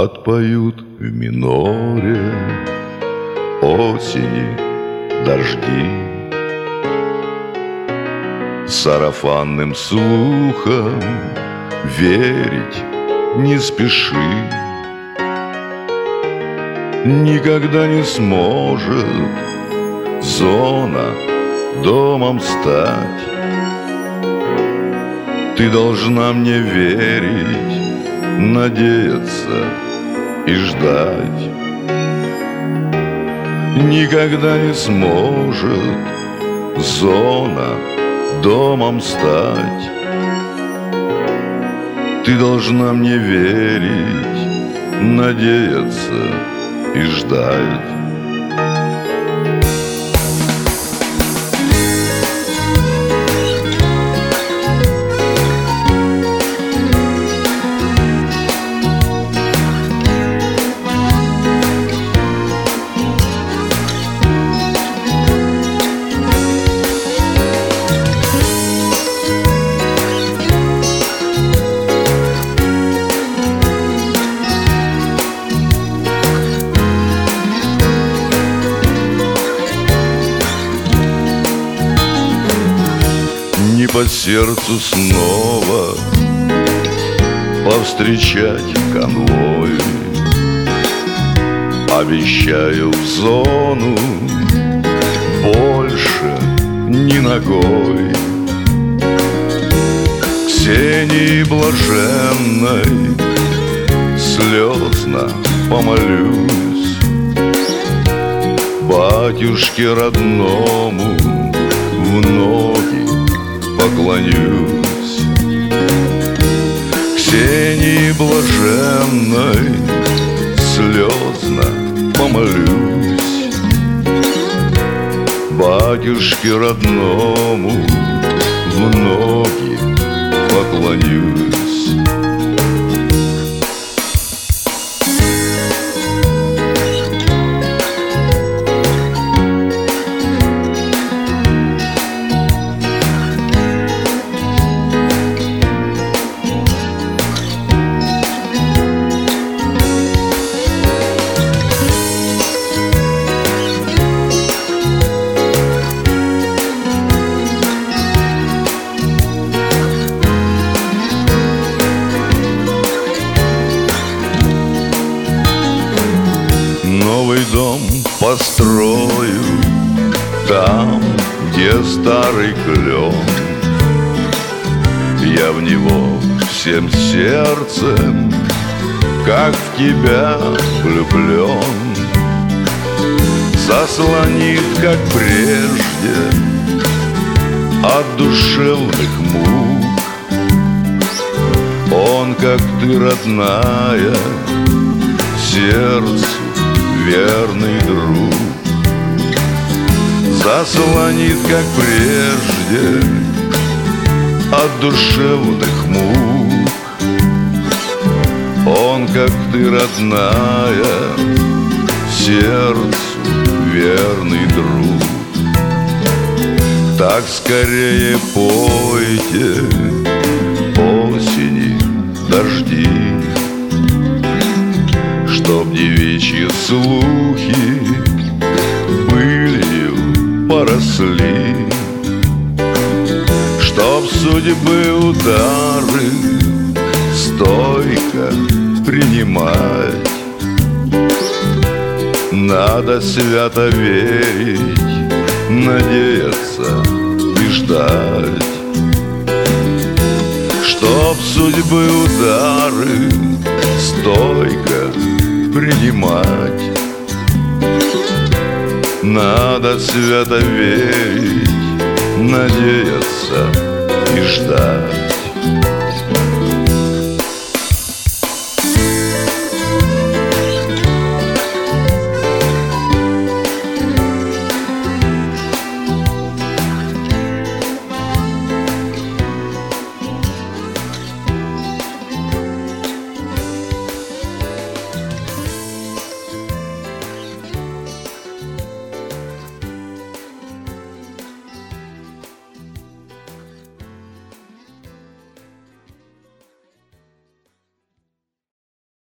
Отпоют в миноре осени дожди. Сарафанным слухом верить не спеши. Никогда не сможет зона домом стать. Ты должна мне верить, надеяться и ждать. Никогда не сможет зона домом стать. Ты должна мне верить, надеяться и ждать. Не по сердцу снова повстречать конвой. Обещаю в зону больше ни ногой. Ксении блаженной слезно помолюсь, батюшке родному в ноги поклонюсь. Ксении блаженной слезно помолюсь, батюшке родному в ноги поклонюсь. Новый дом построю там, где старый клен. Я в него всем сердцем, как в тебя влюблен. Заслонит, как прежде, от душевных мук. Он, как ты, родная, сердцу верный друг. Заслонит, как прежде, от душевных мук. Он, как ты, родная, сердцу верный друг. Так скорее пойте осени дожди, чтоб девичьи слухи пылью поросли, чтоб судьбы удары стойко принимать. Надо свято верить, надеяться и ждать, чтоб судьбы удары стойко принимать. Надо свято верить, надеяться и ждать.